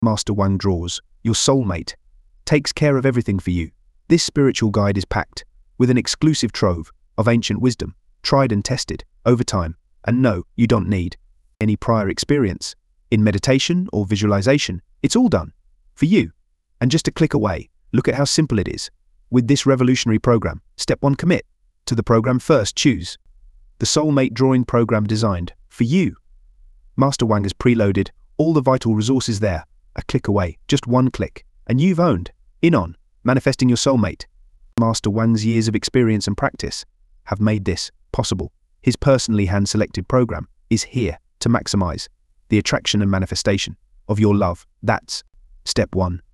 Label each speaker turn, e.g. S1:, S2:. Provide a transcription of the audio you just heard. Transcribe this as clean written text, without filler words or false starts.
S1: Master Wang draws, your soulmate, takes care of everything for you. This spiritual guide is packed with an exclusive trove of ancient wisdom, tried and tested over time. And no, you don't need any prior experience in meditation or visualization. It's all done for you. And just a click away. Look at how simple it is. With this revolutionary program, Step 1, commit to the program first. Choose the soulmate drawing program designed for you. Master Wang has preloaded all the vital resources there. A click away, just one click, and you've owned in on manifesting your soulmate. Master Wang's years of experience and practice have made this possible. His personally hand-selected program is here to maximize the attraction and manifestation of your love. That's Step 1.